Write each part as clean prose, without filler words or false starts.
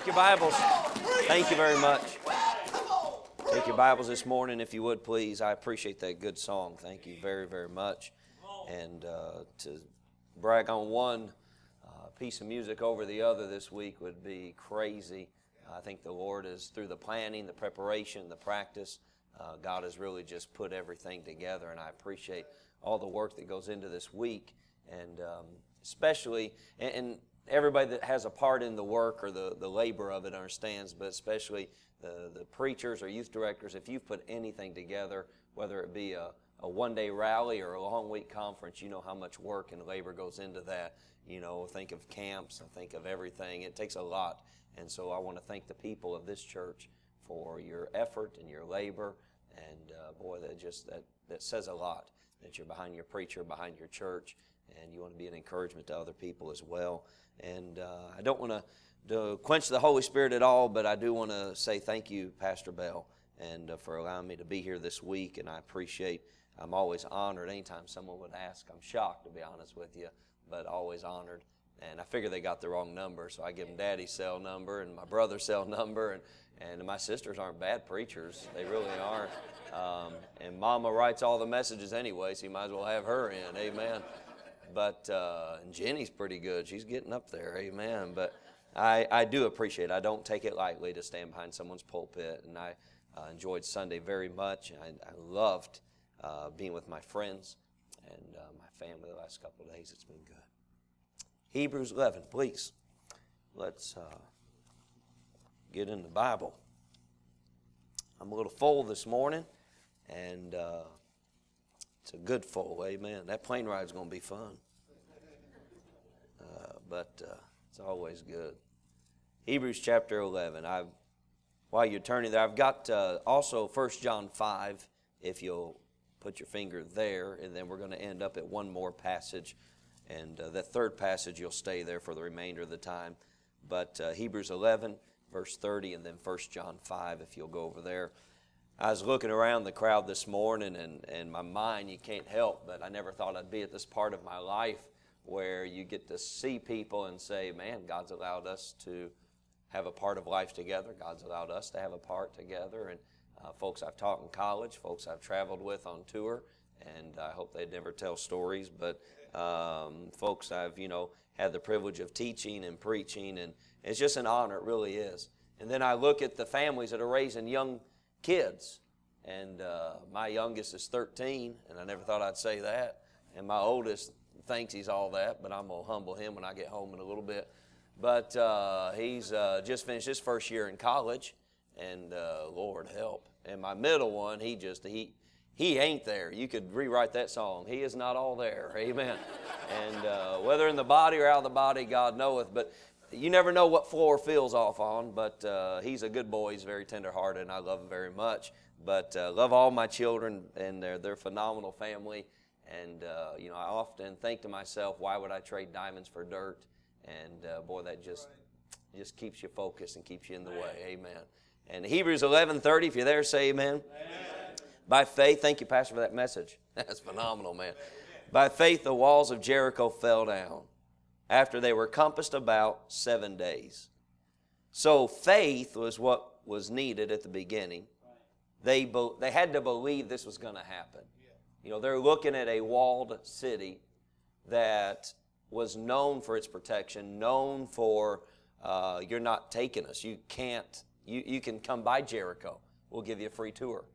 Take your Bibles. Thank you very much. Take your Bibles this morning, if you would, please. I appreciate that good song. Thank you very, very much. And to brag on one piece of music over the other this week would be crazy. I think the Lord is, through the planning, the preparation, the practice, God has really just put everything together, and I appreciate all the work that goes into this week, and especially, and everybody that has a part in the work or the labor of it understands, but especially the preachers or youth directors, if you've put anything together, whether it be a one-day rally or a long-week conference, you know how much work and labor goes into that. You know, think of camps, think of everything. It takes a lot, and so I want to thank the people of this church for your effort and your labor, and boy, that says a lot, that you're behind your preacher, behind your church, and you want to be an encouragement to other people as well. And I don't want to quench the Holy Spirit at all, but I do want to say thank you, Pastor Bell, and for allowing me to be here this week, and I appreciate, I'm always honored anytime someone would ask. I'm shocked, to be honest with you, but always honored. And I figure they got the wrong number, so I give them Daddy's cell number and my brother's cell number, and my sisters aren't bad preachers. They really aren't. And Mama writes all the messages anyway, so you might as well have her in. Amen. But and Jenny's pretty good. She's getting up there. Amen. But I do appreciate it. I don't take it lightly to stand behind someone's pulpit, and I enjoyed Sunday very much. I loved being with my friends and my family the last couple of days. It's been good. Hebrews 11, please. Let's get in the Bible. I'm a little full this morning, and it's a good full, amen. That plane ride's going to be fun. But it's always good. Hebrews chapter 11. While you're turning there, I've got also 1 John 5, if you'll put your finger there, and then we're going to end up at one more passage. And that third passage, you'll stay there for the remainder of the time. But Hebrews 11, verse 30, and then 1 John 5, if you'll go over there. I was looking around the crowd this morning, and my mind, you can't help, but I never thought I'd be at this part of my life where you get to see people and say, man, God's allowed us to have a part of life together. God's allowed us to have a part together. And folks I've taught in college, folks I've traveled with on tour, and I hope they never tell stories, but folks I've, had the privilege of teaching and preaching, and it's just an honor, it really is. And then I look at the families that are raising young kids, and my youngest is 13, and I never thought I'd say that, and my oldest thinks he's all that, but I'm going to humble him when I get home in a little bit. But he's just finished his first year in college, and Lord help. And my middle one, he ain't there. You could rewrite that song. He is not all there. Amen. And whether in the body or out of the body, God knoweth. But you never know what floor Phil's off on. But he's a good boy. He's very tender-hearted, and I love him very much. But love all my children, and they're a phenomenal family. And I often think to myself, why would I trade diamonds for dirt? And boy, that just keeps you focused and keeps you in the way. Amen. And Hebrews 11:30, if you're there, say amen. By faith, thank you, Pastor, for that message. That's phenomenal, man. By faith, the walls of Jericho fell down after they were compassed about 7 days. So faith was what was needed at the beginning. They had to believe this was going to happen. They're looking at a walled city that was known for its protection, known for, you're not taking us. You can't, you can come by Jericho. We'll give you a free tour.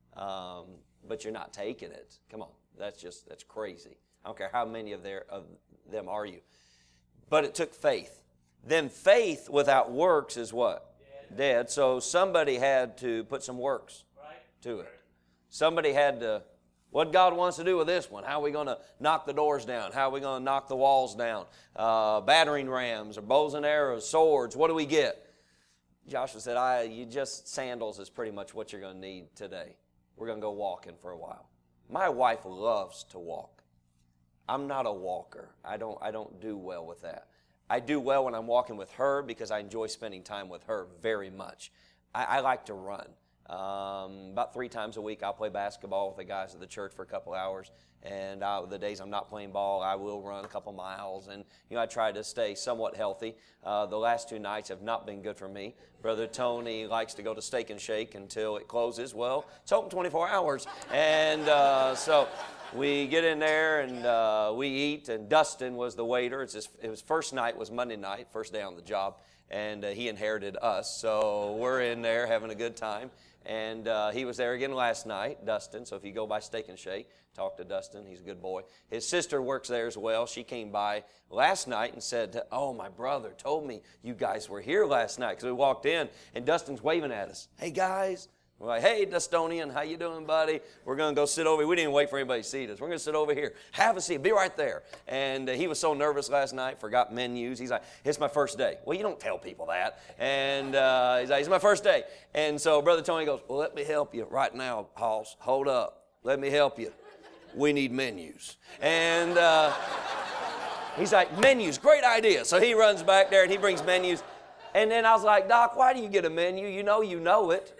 But you're not taking it. Come on, that's crazy. I don't care how many of them are you. But it took faith. Then faith without works is what? Dead. So somebody had to put some works to it. Somebody had to, what God wants to do with this one? How are we going to knock the doors down? How are we going to knock the walls down? Battering rams or bows and arrows, swords, what do we get? Joshua said, sandals is pretty much what you're going to need today. We're going to go walking for a while. My wife loves to walk. I'm not a walker. I don't do well with that. I do well when I'm walking with her because I enjoy spending time with her very much. I like to run. About 3 times a week, I'll play basketball with the guys at the church for a couple hours. And the days I'm not playing ball, I will run a couple miles. And, I try to stay somewhat healthy. The last 2 nights have not been good for me. Brother Tony likes to go to Steak and Shake until it closes. Well, it's open 24 hours. And so we get in there and we eat. And Dustin was the waiter. His first night was Monday night, first day on the job. And he inherited us. So we're in there having a good time. And he was there again last night, Dustin. So if you go by Steak and Shake, talk to Dustin. He's a good boy. His sister works there as well. She came by last night and said, oh, my brother told me you guys were here last night. Because we walked in, and Dustin's waving at us. Hey, guys. We're like, hey, Dustonian, how you doing, buddy? We're going to go sit over here. We didn't even wait for anybody to see us. We're going to sit over here. Have a seat. Be right there. And he was so nervous last night, forgot menus. He's like, it's my first day. Well, you don't tell people that. And he's like, it's my first day. And so Brother Tony goes, well, let me help you right now, Hoss. Hold up. Let me help you. We need menus. And he's like, menus, great idea. So he runs back there and he brings menus. And then I was like, Doc, why do you get a menu? You know it.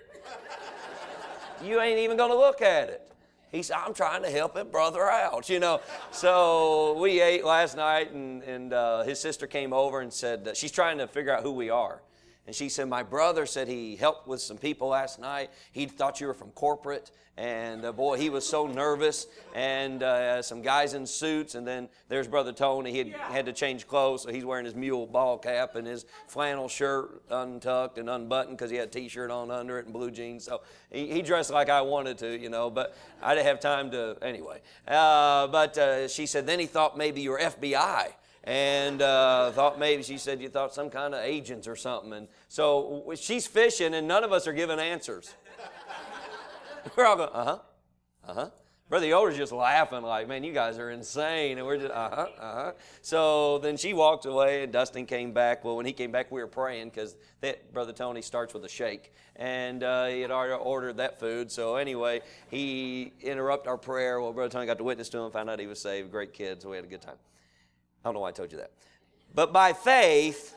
You ain't even going to look at it. He said, I'm trying to help him brother out, So we ate last night, and his sister came over and said, she's trying to figure out who we are. And she said, my brother said he helped with some people last night. He thought you were from corporate. And boy, he was so nervous. And some guys in suits. And then there's Brother Tony. He had to change clothes. So he's wearing his mule ball cap and his flannel shirt untucked and unbuttoned because he had a T-shirt on under it and blue jeans. So he dressed like I wanted to, but I didn't have time to anyway. But she said, then he thought maybe you were FBI. And thought maybe, she said, you thought some kind of agents or something. And so she's fishing, and none of us are giving answers. We're all going, uh-huh. Brother Yoder's just laughing like, man, you guys are insane. And we're just, So then she walked away, and Dustin came back. Well, when he came back, we were praying because Brother Tony starts with a shake. And he had already ordered that food. So anyway, he interrupted our prayer. Well, Brother Tony got to witness to him, found out he was saved. Great kid, so we had a good time. I don't know why I told you that. But by faith,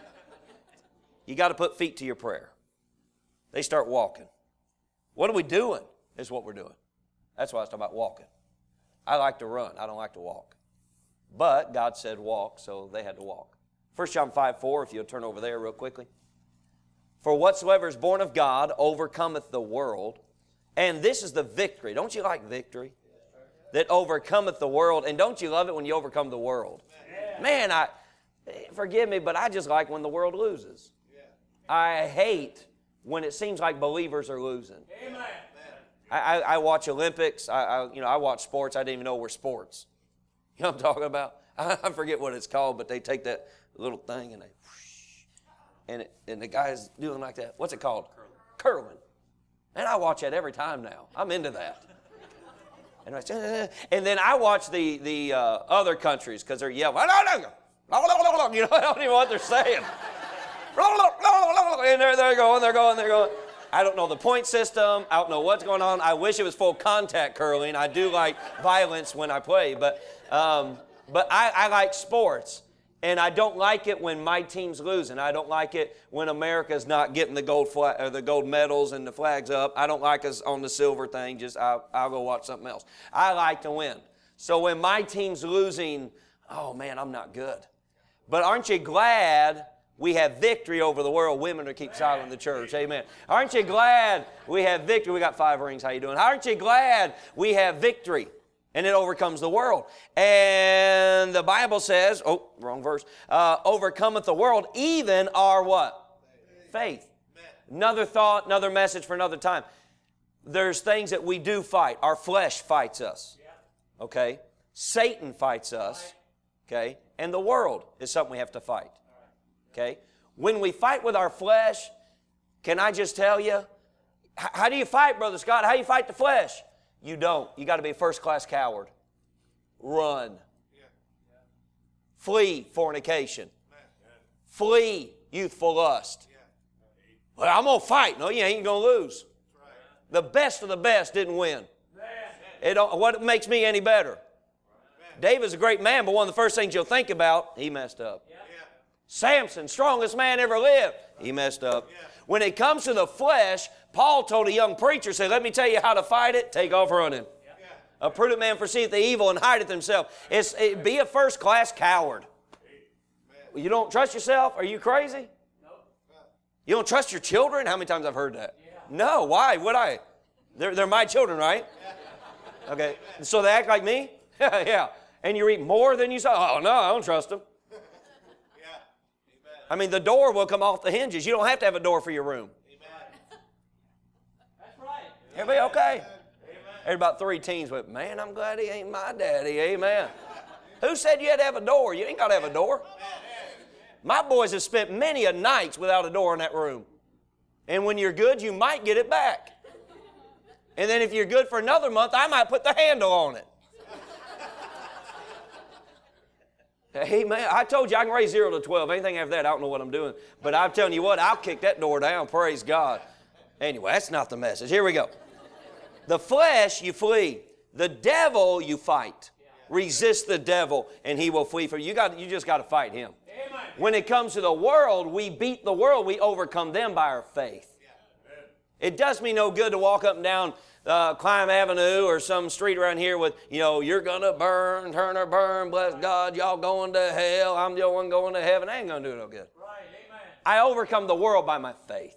you got to put feet to your prayer. They start walking. What are we doing is what we're doing. That's why I was talking about walking. I like to run. I don't like to walk. But God said walk, so they had to walk. 1 John 5:4, if you'll turn over there real quickly. For whatsoever is born of God overcometh the world. And this is the victory. Don't you like victory? That overcometh the world. And don't you love it when you overcome the world? Man, forgive me, but I just like when the world loses. I hate when it seems like believers are losing. Amen. I watch Olympics. I watch sports. I didn't even know were sports. You know what I'm talking about? I forget what it's called, but they take that little thing and and the guy's doing like that. What's it called? Curling. And I watch that every time now. I'm into that. And then I watch the other countries because they're yelling. I don't even know what they're saying. And they're going. I don't know the point system. I don't know what's going on. I wish it was full contact curling. I do like violence when I play, but I like sports. And I don't like it when my team's losing. I don't like it when America's not getting the gold medals and the flags up. I don't like us on the silver thing. I'll go watch something else. I like to win. So when my team's losing, oh man, I'm not good. But aren't you glad we have victory over the world? Women are keep silent in the church. Amen. Aren't you glad we have victory? We got 5 rings. How you doing? Aren't you glad we have victory? And it overcomes the world. And the Bible says, wrong verse, overcometh the world, even our what? Faith. Another thought, another message for another time. There's things that we do fight. Our flesh fights us. Okay? Satan fights us. Okay? And the world is something we have to fight. Okay? When we fight with our flesh, can I just tell you, how do you fight, Brother Scott? How do you fight the flesh? You don't. You got to be a first-class coward. Run. Flee fornication. Flee youthful lust. Well, I'm going to fight. No, you ain't going to lose. The best of the best didn't win. What makes me any better? David's a great man, but one of the first things you'll think about, he messed up. Samson, strongest man ever lived. He messed up. When it comes to the flesh, Paul told a young preacher, said, let me tell you how to fight it. Take off running. A prudent man foreseeth the evil and hideth himself. Be a first-class coward. You don't trust yourself? Are you crazy? You don't trust your children? How many times I've heard that? No, why would I? They're my children, right? Okay, so they act like me? Yeah. And you eat more than you saw? Oh, no, I don't trust them. I mean, the door will come off the hinges. You don't have to have a door for your room. That's right. Everybody okay? There's about 3 teens went, man, I'm glad he ain't my daddy. Amen. Who said you had to have a door? You ain't got to have a door. My boys have spent many a nights without a door in that room. And when you're good, you might get it back. And then if you're good for another month, I might put the handle on it. Hey, man, I told you I can raise 0 to 12. Anything after that, I don't know what I'm doing. But I'm telling you what, I'll kick that door down. Praise God. Anyway, that's not the message. Here we go. The flesh, you flee. The devil, you fight. Resist the devil, and he will flee from you. You just got to fight him. Amen. When it comes to the world, we beat the world. We overcome them by our faith. It does me no good to walk up and down Climb Avenue or some street around here with, you're going to burn, turn or burn, bless God, y'all going to hell, I'm the only one going to heaven. I ain't going to do no good. Right. Amen. I overcome the world by my faith.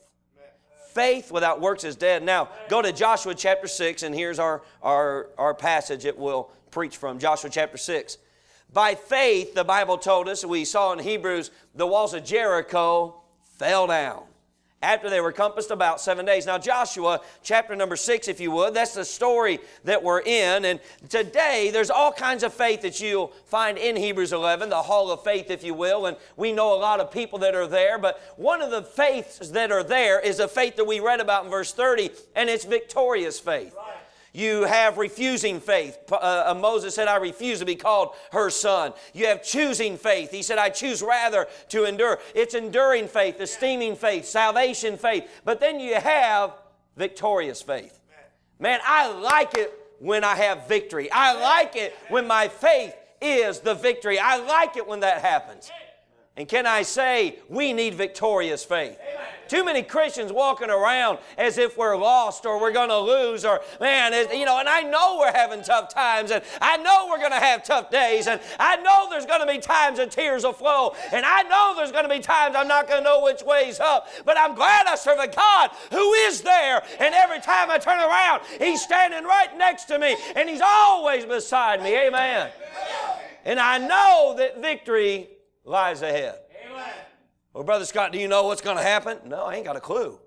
Faith without works is dead. Now, go to Joshua chapter 6, and here's our passage it will preach from. Joshua chapter 6. By faith, the Bible told us, we saw in Hebrews, the walls of Jericho fell down after they were compassed about 7 days. Now, Joshua chapter number 6, if you would, that's the story that we're in. And today, there's all kinds of faith that you'll find in Hebrews 11, the hall of faith, if you will. And we know a lot of people that are there. But one of the faiths that are there is a faith that we read about in verse 30, and it's victorious faith. Right. You have refusing faith. Moses said, I refuse to be called her son. You have choosing faith. He said, I choose rather to endure. It's enduring faith, esteeming faith, salvation faith. But then you have victorious faith. Man, I like it when I have victory. I like it when my faith is the victory. I like it when that happens. And can I say, we need victorious faith. Amen. Too many Christians walking around as if we're lost or we're going to lose or, man, and I know we're having tough times and I know we're going to have tough days and I know there's going to be times that tears will flow and I know there's going to be times I'm not going to know which way's up, but I'm glad I serve a God who is there, and every time I turn around, He's standing right next to me and He's always beside me. Amen. And I know that victory lies ahead. Amen. Well, Brother Scott, do you know what's going to happen? No, I ain't got a clue.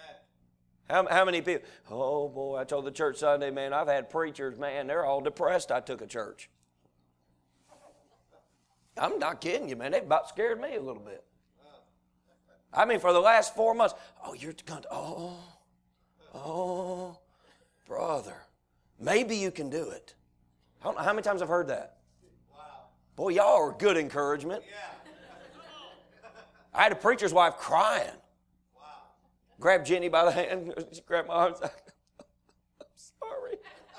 How many people? Oh, boy, I told the church Sunday, man, I've had preachers, man, they're all depressed I took a church. I'm not kidding you, man. They about scared me a little bit. I mean, for the last 4 months, you're going to, brother, maybe you can do it. I don't know how many times I've heard that. Boy, y'all are good encouragement. I had a preacher's wife crying. Grabbed Jenny by the hand. She grabbed my arms. I'm sorry.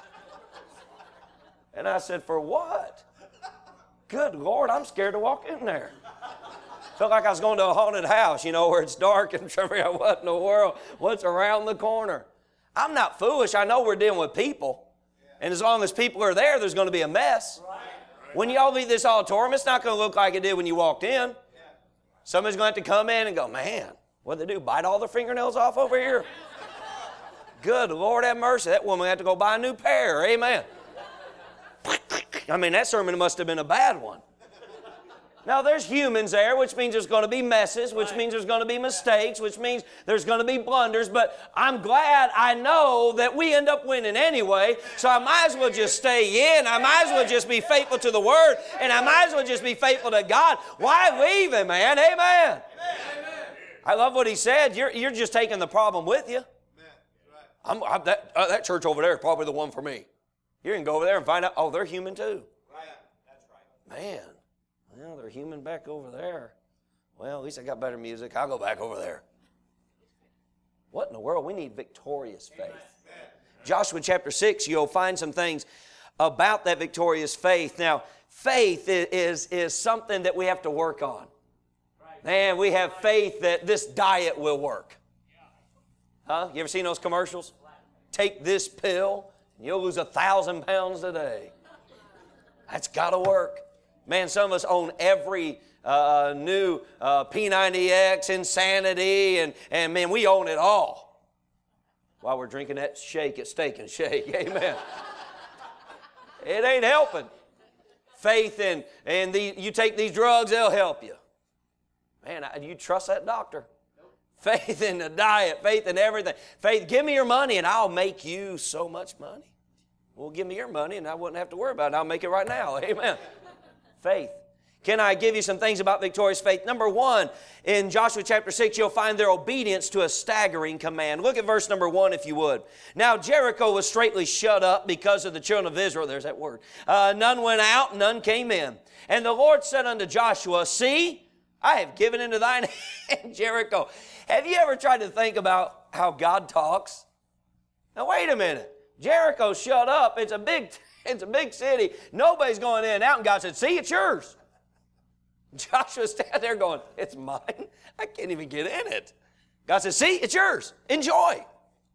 And I said, for what? Good Lord, I'm scared to walk in there. Felt like I was going to a haunted house, where it's dark and trying to figure out what in the world, what's around the corner. I'm not foolish. I know we're dealing with people. And as long as people are there, there's going to be a mess. When y'all leave this auditorium, it's not going to look like it did when you walked in. Somebody's going to have to come in and go, man, what'd they do, bite all their fingernails off over here? Good Lord have mercy. That woman had to go buy a new pair. Amen. I mean, that sermon must have been a bad one. Now, there's humans there, which means there's going to be messes, which means there's going to be mistakes, which means there's going to be blunders, but I'm glad I know that we end up winning anyway, so I might as well just stay in. I might as well just be faithful to the Word, and I might as well just be faithful to God. Why leave Him, man? Amen. I love what he said. You're just taking the problem with you. That church over there is probably the one for me. You can go over there and find out, they're human too. Man. Well, they're human back over there. Well, at least I got better music. I'll go back over there. What in the world? We need victorious faith. Amen. Joshua chapter 6, you'll find some things about that victorious faith. Now, faith is something that we have to work on. Man, we have faith that this diet will work. Huh? You ever seen those commercials? Take this pill, and you'll lose 1,000 pounds a day. That's got to work. Man, some of us own every new P90X, Insanity, and man, we own it all. While we're drinking that shake at Steak and Shake. Amen. It ain't helping. Faith and you take these drugs, they'll help you. Man, you trust that doctor? Faith in the diet, faith in everything. Faith, give me your money and I'll make you so much money. Well, give me your money and I wouldn't have to worry about it. I'll make it right now. Amen. Faith. Can I give you some things about victorious faith? Number one, in Joshua chapter 6, you'll find their obedience to a staggering command. Look at verse number 1 if you would. Now Jericho was straitly shut up because of the children of Israel. There's that word. None went out, none came in. And the Lord said unto Joshua, see, I have given into thine hand Jericho. Have you ever tried to think about how God talks? Now wait a minute. Jericho's shut up. It's a big city. Nobody's going in and out. And God said, see, it's yours. Joshua's standing there going, it's mine. I can't even get in it. God says, see, it's yours. Enjoy.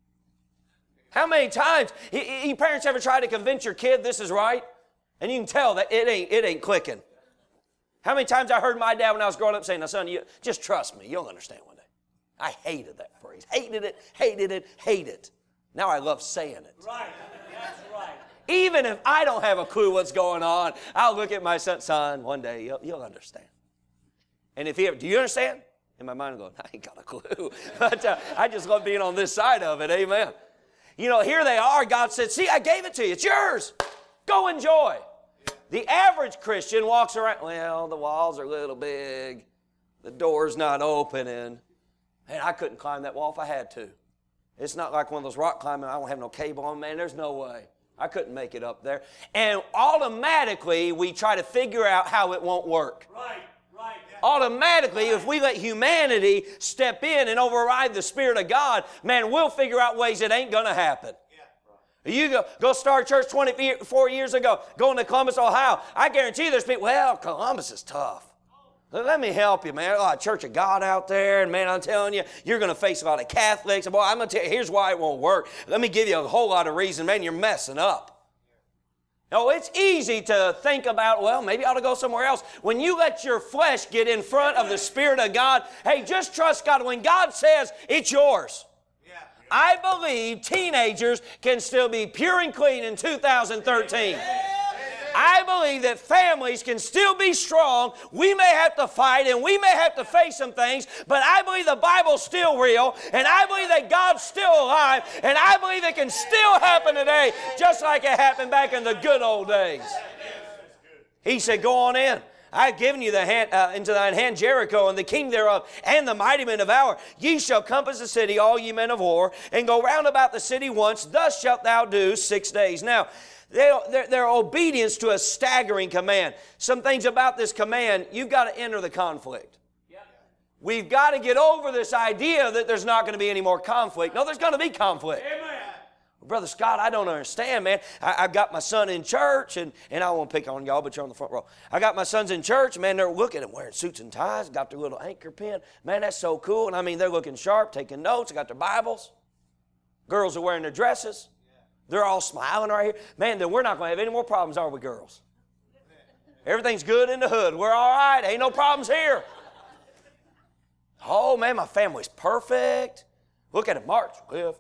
How many times, you parents ever try to convince your kid this is right? And you can tell that it ain't clicking. How many times I heard my dad when I was growing up saying, now son, you just trust me. You'll understand one day. I hated that phrase. Hated it. Now I love saying it. Right. That's right. Even if I don't have a clue what's going on, I'll look at my son, one day you'll understand. And if he ever, do you understand? In my mind I'm going, I ain't got a clue. But I just love being on this side of it, amen. You know, here they are, God said, see, I gave it to you, it's yours. Go enjoy. The average Christian walks around, well, the walls are a little big, the door's not opening. Man, I couldn't climb that wall if I had to. It's not like one of those rock climbing, I don't have no cable on, man, there's no way. I couldn't make it up there. And automatically, we try to figure out how it won't work. Right. Automatically, if we let humanity step in and override the Spirit of God, man, we'll figure out ways it ain't going to happen. You go start a church 24 years ago, going to Columbus, Ohio. I guarantee there's people, well, Columbus is tough. Let me help you, man. Oh, Church of God out there, and man, I'm telling you, you're going to face a lot of Catholics. Boy, I'm going to tell you, here's why it won't work. Let me give you a whole lot of reasons. Man, you're messing up. No, it's easy to think about, well, maybe I ought to go somewhere else. When you let your flesh get in front of the Spirit of God, hey, just trust God. When God says it's yours. I believe teenagers can still be pure and clean in 2013. I believe that families can still be strong. We may have to fight and we may have to face some things, but I believe the Bible's still real, and I believe that God's still alive, and I believe it can still happen today just like it happened back in the good old days. He said, go on in. I've given you into thine hand Jericho and the king thereof and the mighty men of valor. Ye shall compass the city, all ye men of war, and go round about the city once. Thus shalt thou do 6 days. Now, their obedience to a staggering command. Some things about this command, you've got to enter the conflict. We've got to get over this idea that there's not going to be any more conflict. No, there's going to be conflict. Amen. Brother Scott, I don't understand, man. I've got my son in church, and I won't pick on y'all, but you're on the front row. I got my sons in church, man, they're looking and wearing suits and ties, got their little anchor pin. Man, that's so cool. And I mean, they're looking sharp, taking notes, they got their Bibles. Girls are wearing their dresses. They're all smiling right here. Man, then we're not going to have any more problems, are we, girls? Everything's good in the hood. We're all right. Ain't no problems here. Oh, man, my family's perfect. Look at it. March. Lift.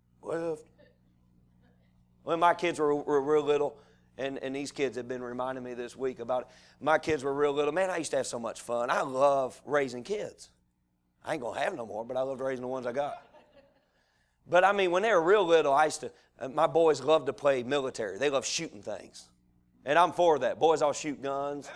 When my kids were real little, and these kids have been reminding me this week about it. My kids were real little. Man, I used to have so much fun. I love raising kids. I ain't going to have no more, but I loved raising the ones I got. But, I mean, when they were real little, my boys loved to play military. They love shooting things. And I'm for that. Boys all shoot guns.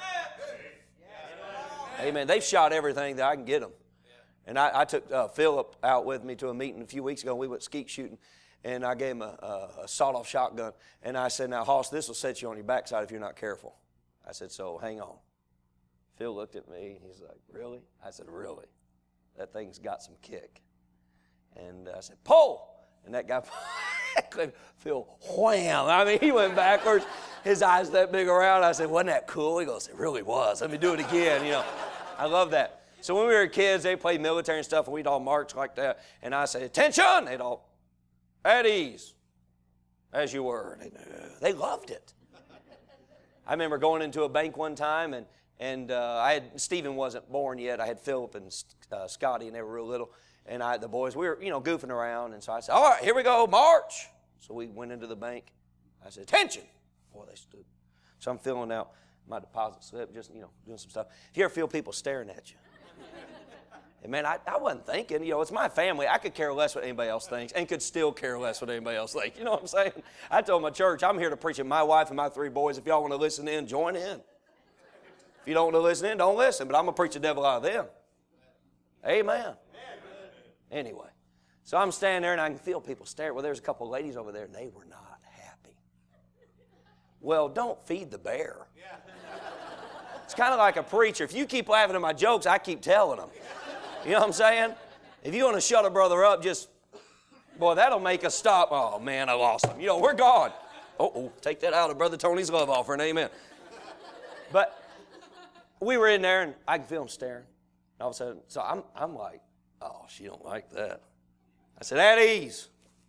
Amen. They've shot everything that I can get them. And I took Philip out with me to a meeting a few weeks ago. We went skeet shooting. And I gave him a sawed-off shotgun. And I said, now, Hoss, this will set you on your backside if you're not careful. I said, so hang on. Phil looked at me, and he's like, really? I said, really? That thing's got some kick. And I said, pull! And that guy, Phil, wham! I mean, he went backwards. His eyes that big around. I said, wasn't that cool? He goes, it really was. Let me do it again, you know. I love that. So when we were kids, they played military and stuff, and we'd all march like that. And I say, attention! They'd all, at ease, as you were. They loved it. I remember going into a bank one time, and Stephen wasn't born yet. I had Philip and Scotty, and they were real little. And the boys, we were, goofing around. And so I said, all right, here we go, march. So we went into the bank. I said, attention. Boy, they stood. So I'm filling out my deposit slip, just, doing some stuff. If you ever feel people staring at you. And man, I wasn't thinking, it's my family. I could care less what anybody else thinks and could still care less what anybody else thinks. You know what I'm saying? I told my church, I'm here to preach to my wife and my 3 boys. If y'all want to listen in, join in. If you don't want to listen in, don't listen. But I'm going to preach the devil out of them. Amen. Anyway, so I'm standing there and I can feel people stare. Well, there's a couple of ladies over there and they were not happy. Well, don't feed the bear. It's kind of like a preacher. If you keep laughing at my jokes, I keep telling them. You know what I'm saying? If you want to shut a brother up, boy, that'll make us stop. Oh, man, I lost him. We're gone. Take that out of Brother Tony's love offering. Amen. But we were in there, and I can feel him staring. And all of a sudden, so I'm like, oh, she don't like that. I said, at ease.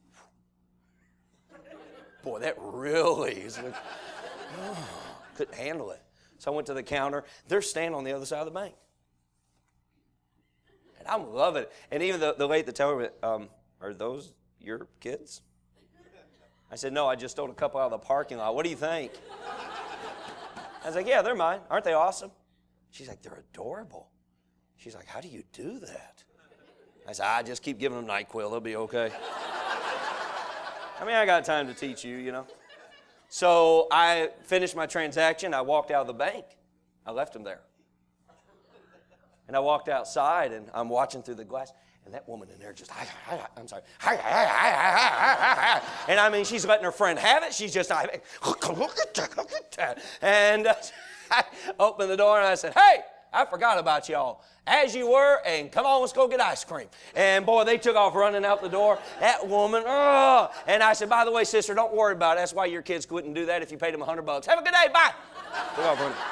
Boy, that really is. Couldn't handle it. So I went to the counter. They're standing on the other side of the bank. And I'm loving it. And even the lady at the teller, are those your kids? I said, no, I just stole a couple out of the parking lot. What do you think? I was like, yeah, they're mine. Aren't they awesome? She's like, they're adorable. She's like, how do you do that? I said, I just keep giving them NyQuil. They'll be okay. I got time to teach you, So I finished my transaction. I walked out of the bank. I left them there. And I walked outside, and I'm watching through the glass, and that woman in there just, I'm sorry, and she's letting her friend have it. She's just, look at that. And I opened the door, and I said, hey, I forgot about y'all. As you were, and come on, let's go get ice cream. And boy, they took off running out the door. That woman, and I said, by the way, sister, don't worry about it. That's why your kids couldn't do that if you paid them $100. Have a good day, bye. Took off running.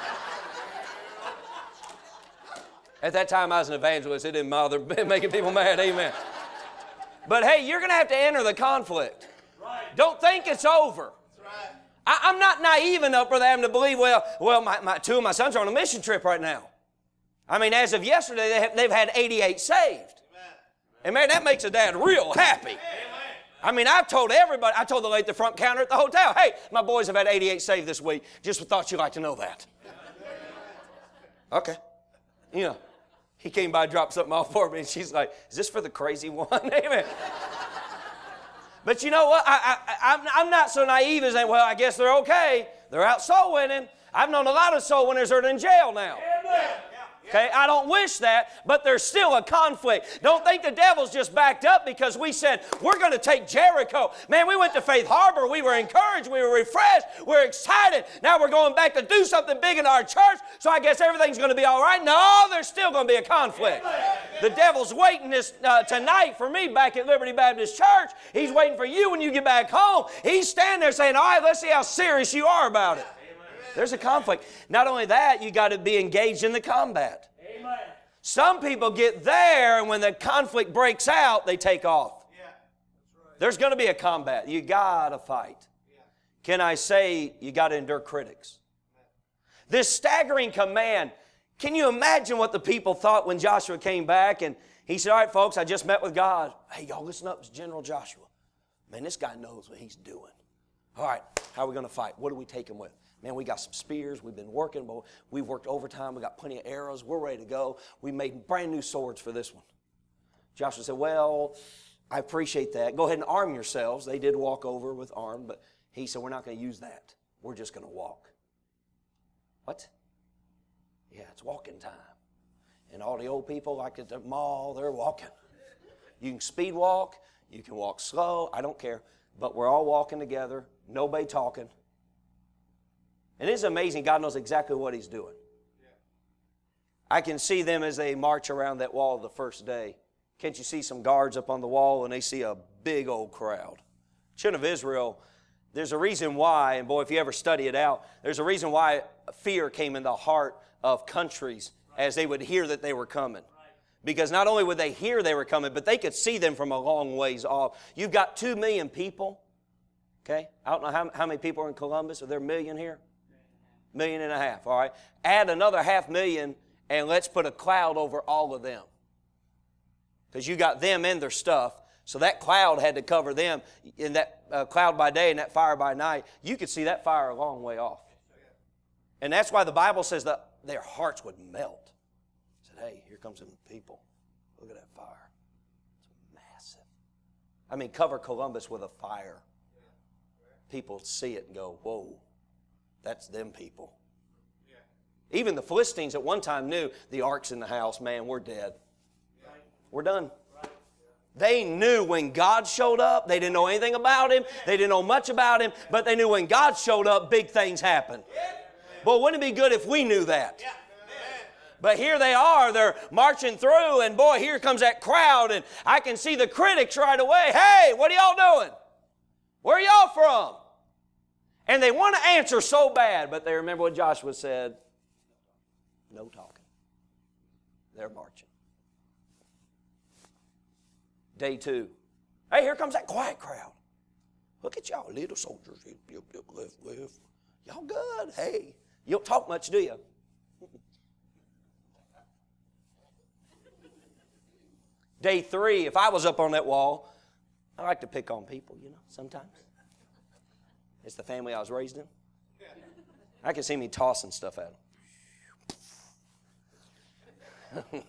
At that time, I was an evangelist. It didn't bother making people mad. Amen. But hey, you're going to have to enter the conflict. Right. Don't think it's over. Right. I'm not naive enough, Brother Adam, to believe, my 2 of my sons are on a mission trip right now. As of yesterday, they've had 88 saved. Amen. And man, that makes a dad real happy. Amen. I've told everybody, I told the lady at the front counter at the hotel, hey, my boys have had 88 saved this week. Just thought you'd like to know that. Okay. He came by, dropped something off for me, and she's like, is this for the crazy one? Amen. But you know what? I'm not so naive as saying, well, I guess they're okay. They're out soul winning. I've known a lot of soul winners that are in jail now. Amen. Okay, I don't wish that, but there's still a conflict. Don't think the devil's just backed up because we said, we're going to take Jericho. Man, we went to Faith Harbor. We were encouraged. We were refreshed. We're excited. Now we're going back to do something big in our church, so I guess everything's going to be all right. No, there's still going to be a conflict. The devil's waiting tonight for me back at Liberty Baptist Church. He's waiting for you when you get back home. He's standing there saying, all right, let's see how serious you are about it. There's a conflict. Not only that, you got to be engaged in the combat. Amen. Some people get there, and when the conflict breaks out, they take off. Yeah, that's right. There's going to be a combat. You got to fight. Yeah. Can I say you got to endure critics? This staggering command, can you imagine what the people thought when Joshua came back and he said, all right, folks, I just met with God. Hey, y'all listen up, it's General Joshua. Man, this guy knows what he's doing. All right, how are we going to fight? What do we take him with? Man, we got some spears. We've been working, but we've worked overtime. We got plenty of arrows. We're ready to go. We made brand new swords for this one. Joshua said, well, I appreciate that. Go ahead and arm yourselves. They did walk over with arm, but he said, we're not going to use that. We're just going to walk. What? Yeah, it's walking time. And all the old people, like at the mall, they're walking. You can speed walk. You can walk slow. I don't care. But we're all walking together. Nobody talking. And it is amazing. God knows exactly what He's doing. I can see them as they march around that wall the first day. Can't you see some guards up on the wall and they see a big old crowd? Children of Israel, there's a reason why, and boy, if you ever study it out, there's a reason why fear came in the heart of countries as they would hear that they were coming. Because not only would they hear they were coming, but they could see them from a long ways off. You've got 2 million people. Okay? I don't know how many people are in Columbus. Are there a million here? 1.5 million, all right? Add another 500,000, and let's put a cloud over all of them. Because you got them and their stuff. So that cloud had to cover them. In that cloud by day and that fire by night, you could see that fire a long way off. And that's why the Bible says that their hearts would melt. Said, hey, here comes some people. Look at that fire. It's massive. I mean, cover Columbus with a fire. People see it and go, whoa, that's them people. Even the Philistines at one time knew the ark's in the house, man, we're dead. We're done. They knew when God showed up. They didn't know anything about Him. They didn't know much about Him. But they knew when God showed up, big things happened. Boy, wouldn't it be good if we knew that? But here they are. They're marching through. And boy, here comes that crowd. And I can see the critics right away. Hey, what are y'all doing? Where are y'all from? And they want to answer so bad. But they remember what Joshua said. No talking. They're marching. Day 2. Hey, here comes that quiet crowd. Look at y'all, little soldiers. Live. Y'all good. Hey, you don't talk much, do you? Day 3, if I was up on that wall, I like to pick on people, sometimes. It's the family I was raised in. I can see me tossing stuff at them.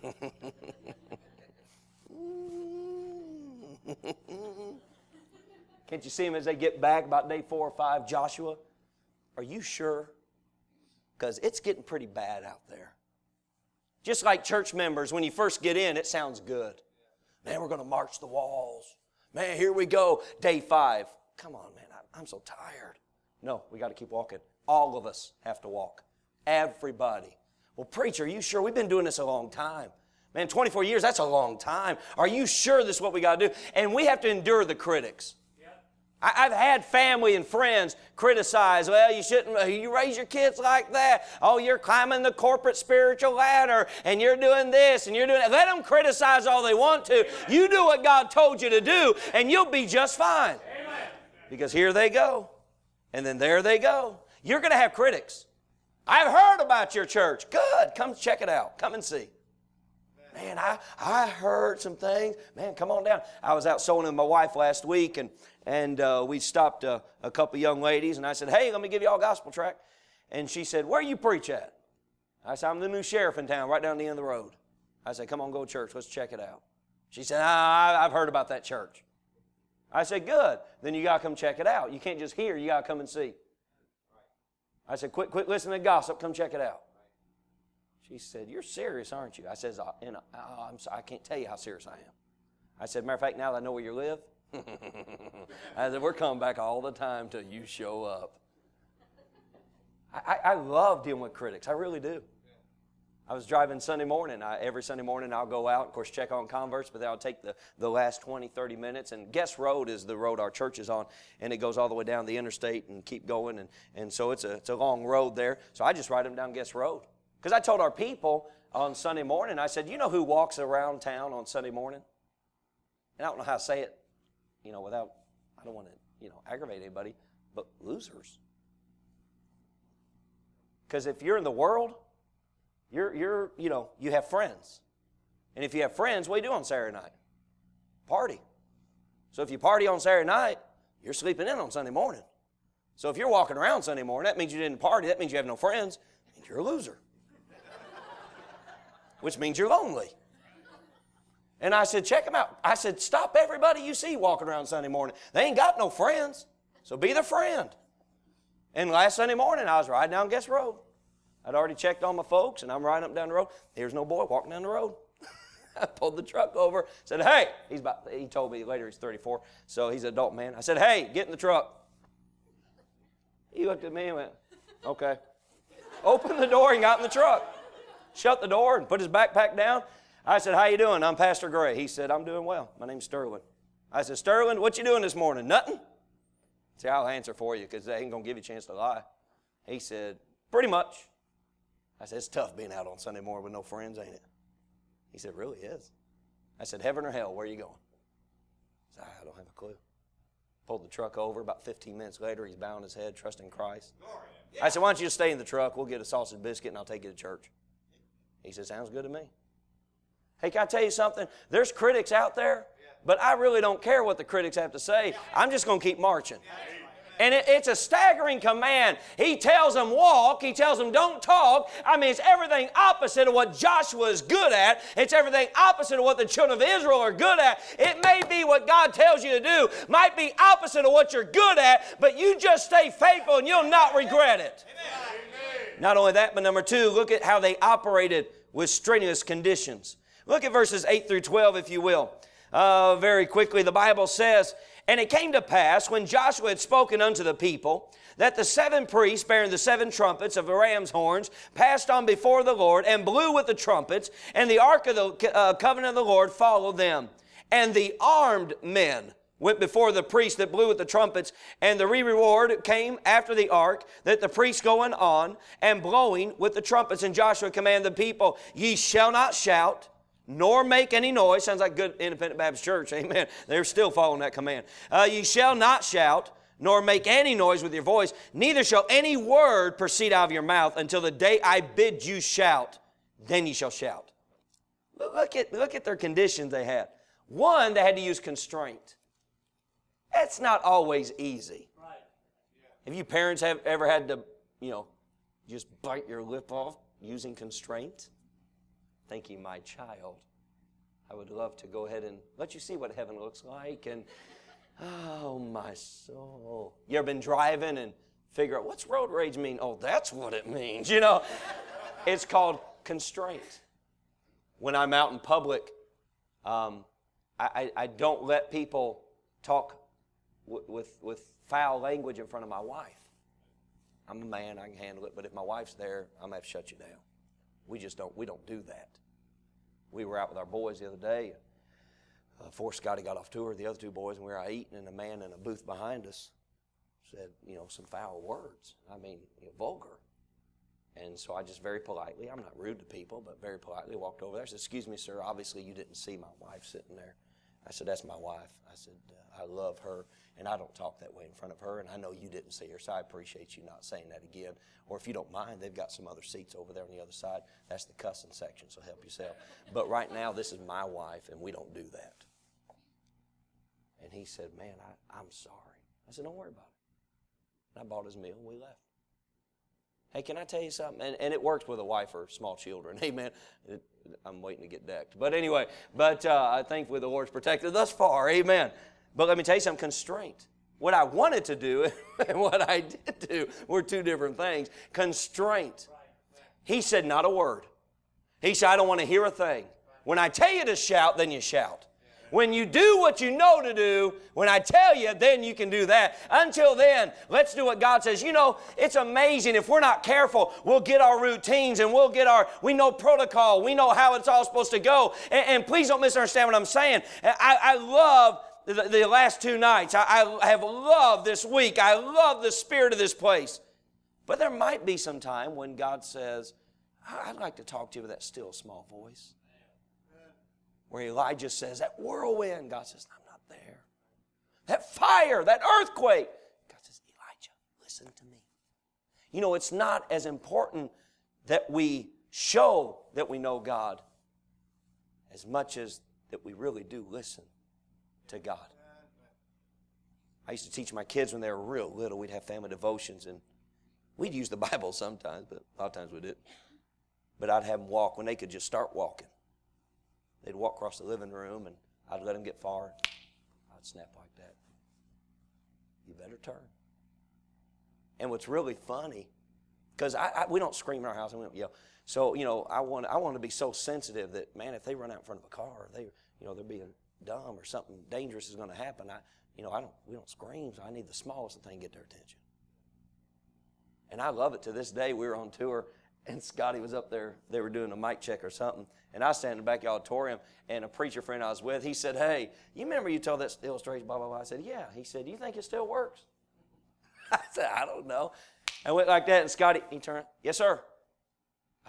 Can't you see them as they get back about day 4 or 5? Joshua, are you sure? Because it's getting pretty bad out there. Just like church members, when you first get in, it sounds good. Man, we're going to march the walls. Man, here we go. Day 5. Come on, man, I'm so tired. No, we got to keep walking. All of us have to walk. Everybody. Well, preacher, are you sure? We've been doing this a long time. Man, 24 years, that's a long time. Are you sure this is what we got to do? And we have to endure the critics. I've had family and friends criticize, well, you shouldn't, you raise your kids like that. Oh, you're climbing the corporate spiritual ladder, and you're doing this, and you're doing that. Let them criticize all they want to. You do what God told you to do, and you'll be just fine. Amen. Because here they go, and then there they go. You're going to have critics. I've heard about your church. Good. Come check it out. Come and see. Man, I heard some things. Man, come on down. I was out sewing with my wife last week, and we stopped a couple young ladies, and I said, hey, let me give you all a gospel tract. And she said, where you preach at? I said, I'm the new sheriff in town, right down the end of the road. I said, come on, go to church. Let's check it out. She said, I've heard about that church. I said, good. Then you got to come check it out. You can't just hear. You got to come and see. I said, quit listening to gossip. Come check it out. She said, you're serious, aren't you? I said, I can't tell you how serious I am. I said, matter of fact, now that I know where you live, I said, we're coming back all the time till you show up. I love dealing with critics. I really do. I was driving Sunday morning. Every Sunday morning I'll go out, of course, check on converts, but then I'll take the last 20, 30 minutes. And Guest Road is the road our church is on, and it goes all the way down the interstate and keep going. And so it's a long road there. So I just ride them down Guest Road. Because I told our people on Sunday morning, I said, you know who walks around town on Sunday morning? And I don't know how to say it, without, I don't want to, aggravate anybody, but losers. Because if you're in the world, you have friends. And if you have friends, what do you do on Saturday night? Party. So if you party on Saturday night, you're sleeping in on Sunday morning. So if you're walking around Sunday morning, that means you didn't party. That means you have no friends. That means you're a loser. Which means you're lonely. And I said, check them out. I said, stop everybody you see walking around Sunday morning. They ain't got no friends, so be their friend. And last Sunday morning, I was riding down Guest Road. I'd already checked on my folks, and I'm riding up down the road. Here's no boy walking down the road. I pulled the truck over, said, hey, he told me later he's 34, so he's an adult man. I said, hey, get in the truck. He looked at me and went, okay. Opened the door and got in the truck. Shut the door and put his backpack down. I said, how you doing? I'm Pastor Gray. He said, I'm doing well. My name's Sterling. I said, Sterling, what you doing this morning? Nothing? See, I'll answer for you because they ain't going to give you a chance to lie. He said, pretty much. I said, it's tough being out on Sunday morning with no friends, ain't it? He said, it really is. I said, heaven or hell, where are you going? He said, I don't have a clue. Pulled the truck over. About 15 minutes later, he's bowing his head, trusting Christ. I said, why don't you just stay in the truck? We'll get a sausage biscuit and I'll take you to church. He said, sounds good to me. Hey, can I tell you something? There's critics out there, but I really don't care what the critics have to say. I'm just going to keep marching. And it's a staggering command. He tells them walk. He tells them don't talk. I mean, it's everything opposite of what Joshua is good at. It's everything opposite of what the children of Israel are good at. It may be what God tells you to do. Might be opposite of what you're good at, but you just stay faithful and you'll not regret it. Amen. Not only that, but number two, look at how they operated with strenuous conditions. Look at verses 8 through 12, if you will. Very quickly, the Bible says, and it came to pass, when Joshua had spoken unto the people, that the 7 priests bearing the 7 trumpets of the ram's horns passed on before the Lord and blew with the trumpets, and the ark of the covenant of the Lord followed them. And the armed men went before the priests that blew with the trumpets, and the reward came after the ark, that the priests going on and blowing with the trumpets. And Joshua commanded the people, ye shall not shout, nor make any noise. Sounds like good Independent Baptist Church, amen. They're still following that command. Ye shall not shout, nor make any noise with your voice, neither shall any word proceed out of your mouth until the day I bid you shout, then ye shall shout. Look at their conditions they had. One, they had to use constraint. That's not always easy. Right. Have you parents ever had to, just bite your lip off using constraint? Thank you, my child. I would love to go ahead and let you see what heaven looks like. And, oh, my soul. You ever been driving and figure out, what's road rage mean? Oh, that's what it means, It's called constraint. When I'm out in public, I don't let people talk with foul language in front of my wife. I'm a man, I can handle it, but if my wife's there, I'm going to have to shut you down. We don't do that. We were out with our boys the other day. Before Scotty got off tour, the other 2 boys, and we were out eating, and a man in a booth behind us said, some foul words. I mean, vulgar. And so I just very politely, I'm not rude to people, but very politely walked over there. I said, excuse me, sir, obviously you didn't see my wife sitting there. I said, that's my wife. I said, I love her, and I don't talk that way in front of her, and I know you didn't see her, so I appreciate you not saying that again. Or if you don't mind, they've got some other seats over there on the other side. That's the cussing section, so help yourself. But right now, this is my wife, and we don't do that. And he said, man, I'm sorry. I said, don't worry about it. And I bought his meal, and we left. Hey, can I tell you something? And it works with a wife or small children. Amen. I'm waiting to get decked. But anyway, I think with the Lord's protected thus far. Amen. But let me tell you something, constraint. What I wanted to do and what I did do were 2 different things. Constraint. He said, not a word. He said, I don't want to hear a thing. When I tell you to shout, then you shout. When you do what you know to do, when I tell you, then you can do that. Until then, let's do what God says. It's amazing. If we're not careful, we'll get our routines and we know protocol. We know how it's all supposed to go. And please don't misunderstand what I'm saying. I love the last 2 nights. I have loved this week. I love the spirit of this place. But there might be some time when God says, I'd like to talk to you with that still small voice. Where Elijah says, that whirlwind, God says, I'm not there. That fire, that earthquake. God says, Elijah, listen to me. It's not as important that we show that we know God as much as that we really do listen to God. I used to teach my kids when they were real little. We'd have family devotions, and we'd use the Bible sometimes, but a lot of times we didn't. But I'd have them walk when they could just start walking. They'd walk across the living room, and I'd let them get far. I'd snap like that. You better turn. And what's really funny, because we don't scream in our house and we don't yell. So, I want to be so sensitive that, man, if they run out in front of a car, they're being dumb or something dangerous is going to happen. We don't scream, so I need the smallest thing to get their attention. And I love it to this day. We were on tour, and Scotty was up there. They were doing a mic check or something. And I was standing in the back of the auditorium, and a preacher friend I was with, he said, hey, you remember you told that illustration, blah, blah, blah. I said, yeah. He said, do you think it still works? I said, I don't know. I went like that, and Scotty, he turned, yes, sir.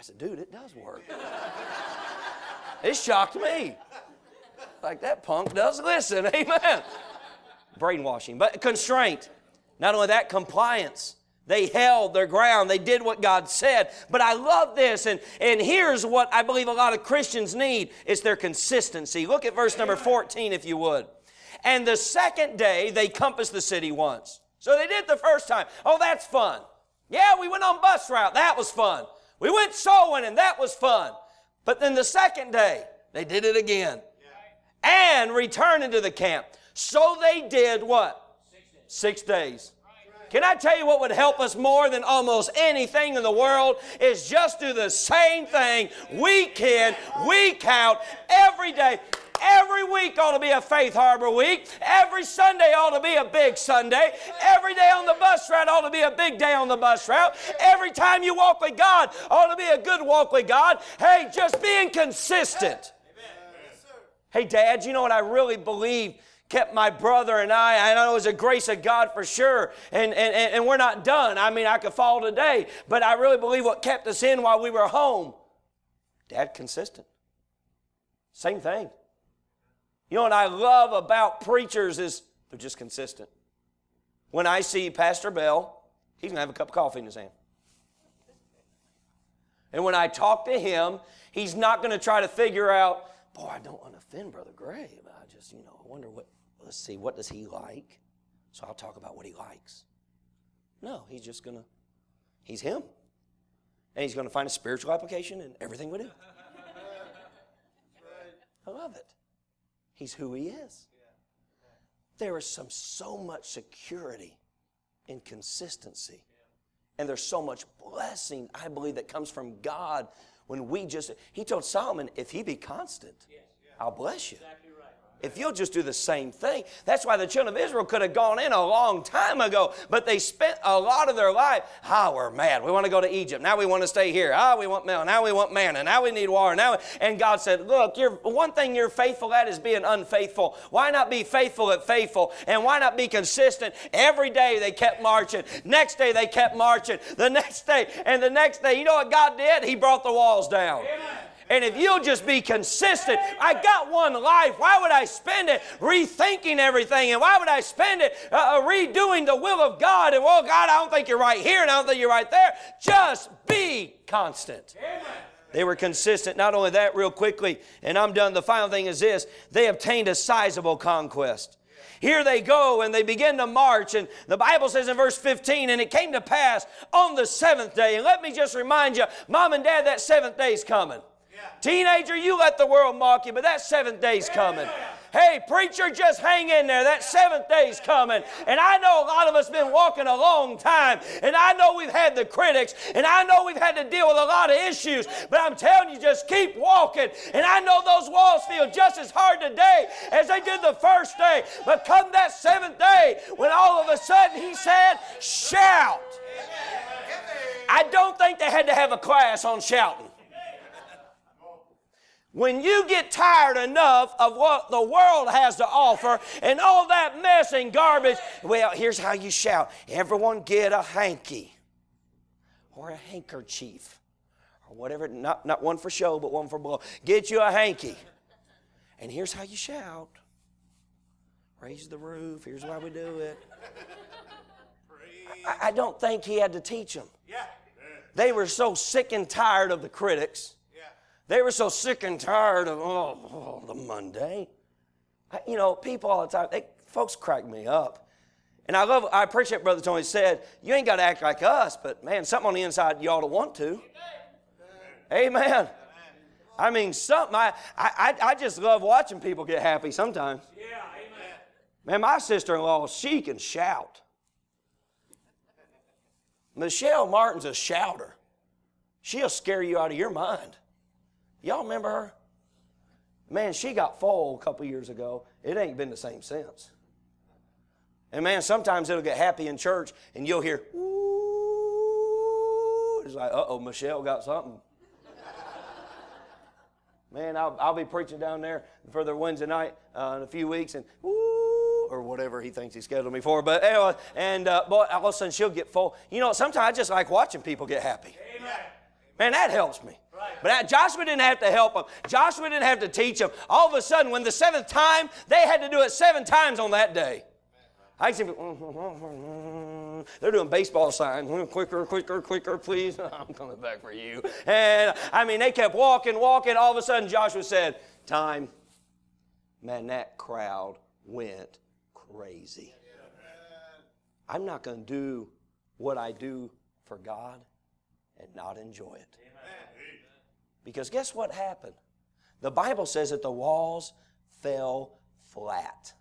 I said, dude, it does work. It shocked me. Like, that punk does listen, amen. Brainwashing, but constraint. Not only that, compliance. They held their ground. They did what God said. But I love this, and here's what I believe a lot of Christians need. It's their consistency. Look at verse number 14, if you would. And the second day, they compassed the city once. So they did it the first time. Oh, that's fun. Yeah, we went on bus route. That was fun. We went soul winning. That was fun. But then the second day, they did it again. And returned into the camp. So they did what? 6 days. Can I tell you what would help us more than almost anything in the world is just do the same thing week in, week out, every day. Every week ought to be a Faith Harbor week. Every Sunday ought to be a big Sunday. Every day on the bus route ought to be a big day on the bus route. Every time you walk with God ought to be a good walk with God. Hey, just being consistent. Hey, Dad, you know what I really believe kept my brother and I know it was a grace of God for sure, and we're not done. I mean, I could fall today, but I really believe what kept us in while we were home, Dad, consistent. Same thing. You know what I love about preachers is they're just consistent. When I see Pastor Bell, he's going to have a cup of coffee in his hand. And when I talk to him, he's not going to try to figure out, boy, I don't want to offend Brother Gray, but I just, I wonder let's see, what does he like? So I'll talk about what he likes. No, he's just going to, he's him. And he's going to find a spiritual application in everything we do. I love it. He's who he is. There is so much security in consistency. And there's so much blessing, I believe, that comes from God when he told Solomon, if he be constant, I'll bless you. If you'll just do the same thing. That's why the children of Israel could have gone in a long time ago, but they spent a lot of their life, we're mad. We want to go to Egypt. Now we want to stay here. We want milk. Now we want manna. Now we need water. And God said, look, one thing you're faithful at is being unfaithful. Why not be faithful at faithful? And why not be consistent? Every day they kept marching. Next day they kept marching. The next day and the next day. You know what God did? He brought the walls down. Amen. And if you'll just be consistent, I got one life. Why would I spend it rethinking everything? And why would I spend it redoing the will of God? And, well, God, I don't think you're right here and I don't think you're right there. Just be constant. Amen. They were consistent. Not only that, real quickly, and I'm done, the final thing is this. They obtained a sizable conquest. Here they go and they begin to march, and the Bible says in verse 15, and it came to pass on the seventh day. And let me just remind you, Mom and Dad, that seventh day's coming. Teenager, you let the world mock you, but that seventh day's coming. Hey, preacher, just hang in there. That seventh day's coming. And I know a lot of us have been walking a long time, and I know we've had the critics, and I know we've had to deal with a lot of issues, but I'm telling you, just keep walking. And I know those walls feel just as hard today as they did the first day. But come that seventh day, when all of a sudden he said, shout. I don't think they had to have a class on shouting. When you get tired enough of what the world has to offer and all that mess and garbage, well, here's how you shout. Everyone get a hanky or a handkerchief or whatever. Not one for show, but one for blow. Get you a hanky. And here's how you shout. Raise the roof. Here's why we do it. I don't think he had to teach them. They were so sick and tired of the critics. They were so sick and tired of, the Monday. People all the time, folks crack me up. And I appreciate Brother Tony said, you ain't got to act like us, but man, something on the inside you ought to want to. Amen. Amen. I mean, something, I just love watching people get happy sometimes. Yeah, amen. Man, my sister-in-law, she can shout. Michelle Martin's a shouter. She'll scare you out of your mind. Y'all remember her? Man, she got full a couple years ago. It ain't been the same since. And man, sometimes it'll get happy in church and you'll hear, ooh. It's like, uh-oh, Michelle got something. Man, I'll be preaching down there for their Wednesday night in a few weeks and ooh, or whatever he thinks he scheduled me for. But anyway, and boy, all of a sudden she'll get full. Sometimes I just like watching people get happy. Amen. Man, that helps me. But Joshua didn't have to help them. Joshua didn't have to teach them. All of a sudden, when the 7th time, they had to do it 7 times on that day. I see people, they're doing baseball signs. Quicker, quicker, quicker, please. I'm coming back for you. And, I mean, they kept walking. All of a sudden, Joshua said, time. Man, that crowd went crazy. I'm not going to do what I do for God and not enjoy it. Because guess what happened? The Bible says that the walls fell flat.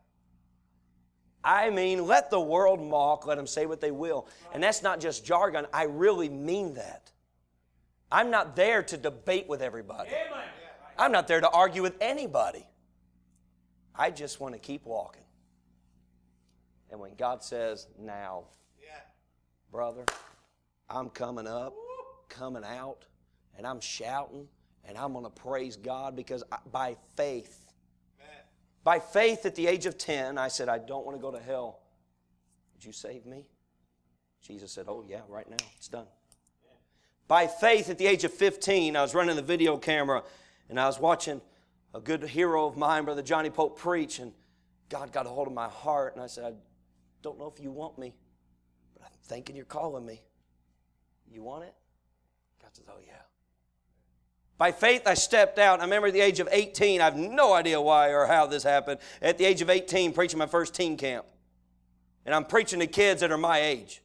I mean, let the world mock, let them say what they will. And that's not just jargon. I really mean that. I'm not there to debate with everybody. I'm not there to argue with anybody. I just want to keep walking. And when God says, now, brother, I'm coming up, coming out, and I'm shouting, and I'm going to praise God because by faith at the age of 10, I said, I don't want to go to hell. Would you save me? Jesus said, oh yeah, right now, it's done. By faith at the age of 15, I was running the video camera, and I was watching a good hero of mine, Brother Johnny Pope, preach, and God got a hold of my heart, and I said, I don't know if you want me, but I'm thinking you're calling me. You want it? God says, oh yeah. By faith, I stepped out. I remember at the age of 18, I have no idea why or how this happened. At the age of 18, preaching my first teen camp. And I'm preaching to kids that are my age.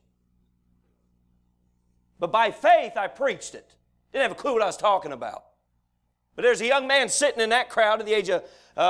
But by faith, I preached it. Didn't have a clue what I was talking about. But there's a young man sitting in that crowd at the age of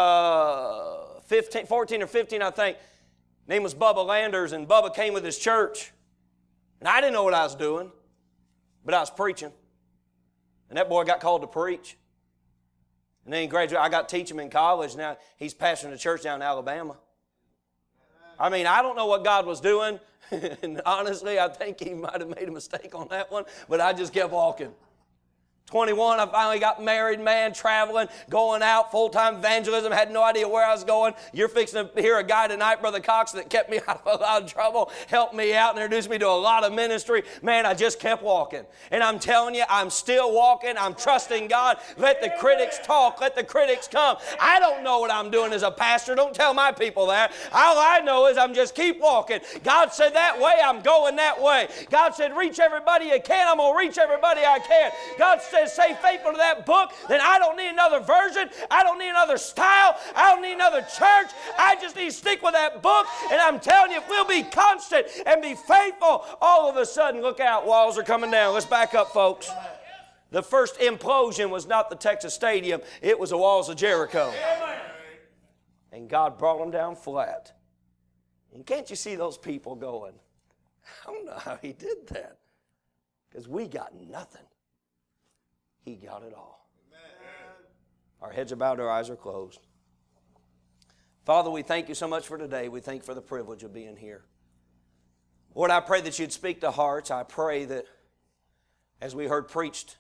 14 or 15, I think. Name was Bubba Landers, and Bubba came with his church. And I didn't know what I was doing, but I was preaching. And that boy got called to preach. And then he graduated. I got to teach him in college. Now he's pastoring a church down in Alabama. I mean, I don't know what God was doing. And honestly, I think he might have made a mistake on that one. But I just kept walking. 21, I finally got married, man, traveling, going out, full-time evangelism, had no idea where I was going. You're fixing to hear a guy tonight, Brother Cox, that kept me out of a lot of trouble, helped me out, and introduced me to a lot of ministry. Man, I just kept walking. And I'm telling you, I'm still walking. I'm trusting God. Let the critics talk. Let the critics come. I don't know what I'm doing as a pastor. Don't tell my people that. All I know is I'm just keep walking. God said that way, I'm going that way. God said, reach everybody you can. I'm going to reach everybody I can. God said, stay faithful to that book, then I don't need another version. I don't need another style. I don't need another church. I just need to stick with that book. And I'm telling you, if we'll be constant and be faithful, all of a sudden, look out, walls are coming down. Let's back up, folks. The first implosion was not the Texas Stadium. It was the walls of Jericho. And God brought them down flat. And can't you see those people going, I don't know how he did that. Because we got nothing. He got it all. Amen. Our heads are bowed, our eyes are closed. Father, we thank you so much for today. We thank you for the privilege of being here. Lord, I pray that you'd speak to hearts. I pray that as we heard preached,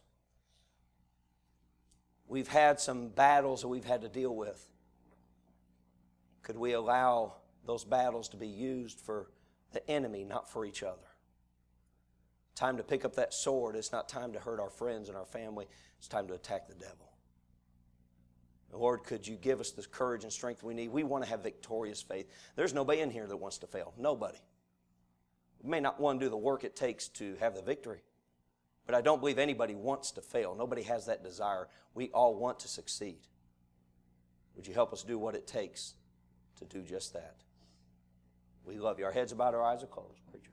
we've had some battles that we've had to deal with. Could we allow those battles to be used for the enemy, not for each other? Time to pick up that sword. It's not time to hurt our friends and our family. It's time to attack the devil. Lord, could you give us the courage and strength we need? We want to have victorious faith. There's nobody in here that wants to fail. Nobody. We may not want to do the work it takes to have the victory, but I don't believe anybody wants to fail. Nobody has that desire. We all want to succeed. Would you help us do what it takes to do just that? We love you. Our heads are bowed, our eyes are closed. Preacher.